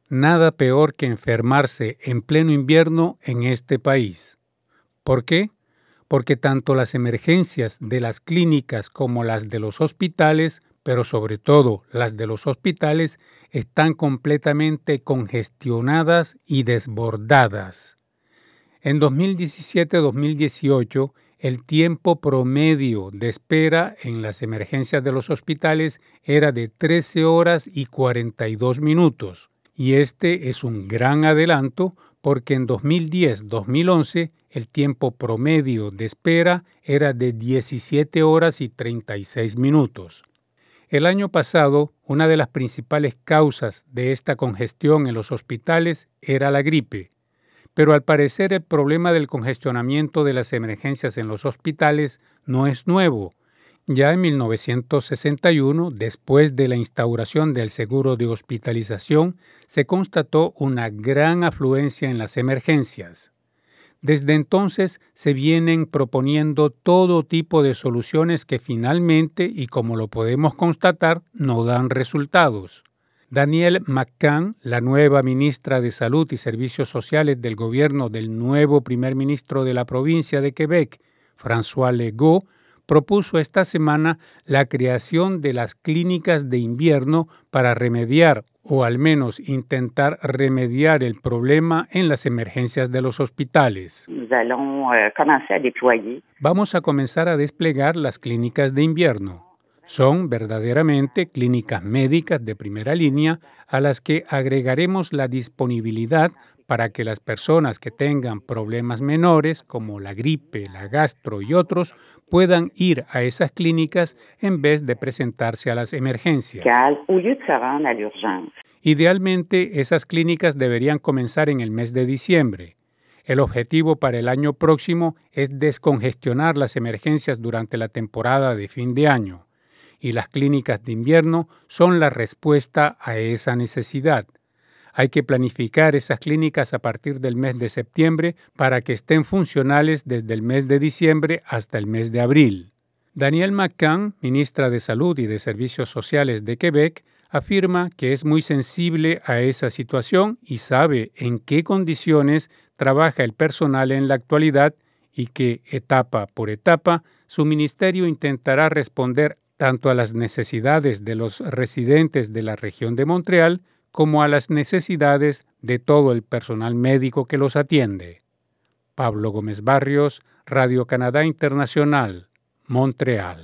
Nada peor que enfermarse en pleno invierno en este país. ¿Por qué? Porque tanto las emergencias de las clínicas como las de los hospitales, pero sobre todo las de los hospitales, están completamente congestionadas y desbordadas. En 2017-2018, el tiempo promedio de espera en las emergencias de los hospitales era de 13 horas y 42 minutos. Y este es un gran adelanto porque en 2010-2011 el tiempo promedio de espera era de 17 horas y 36 minutos. El año pasado, una de las principales causas de esta congestión en los hospitales era la gripe. Pero al parecer el problema del congestionamiento de las emergencias en los hospitales no es nuevo. Ya en 1961, después de la instauración del seguro de hospitalización, se constató una gran afluencia en las emergencias. Desde entonces se vienen proponiendo todo tipo de soluciones que finalmente, y como lo podemos constatar, no dan resultados. Danielle McCann, la nueva ministra de Salud y Servicios Sociales del gobierno del nuevo primer ministro de la provincia de Quebec, François Legault, propuso esta semana la creación de las clínicas de invierno para remediar o al menos intentar remediar el problema en las emergencias de los hospitales. Vamos a comenzar a desplegar las clínicas de invierno. Son verdaderamente clínicas médicas de primera línea a las que agregaremos la disponibilidad para que las personas que tengan problemas menores como la gripe, la gastro y otros puedan ir a esas clínicas en vez de presentarse a las emergencias. Idealmente, esas clínicas deberían comenzar en el mes de diciembre. El objetivo para el año próximo es descongestionar las emergencias durante la temporada de fin de año. Y las clínicas de invierno son la respuesta a esa necesidad. Hay que planificar esas clínicas a partir del mes de septiembre para que estén funcionales desde el mes de diciembre hasta el mes de abril. Danielle McCann, ministra de Salud y de Servicios Sociales de Quebec, afirma que es muy sensible a esa situación y sabe en qué condiciones trabaja el personal en la actualidad y que, etapa por etapa, su ministerio intentará responder tanto a las necesidades de los residentes de la región de Montreal como a las necesidades de todo el personal médico que los atiende. Pablo Gómez Barrios, Radio Canadá Internacional, Montreal.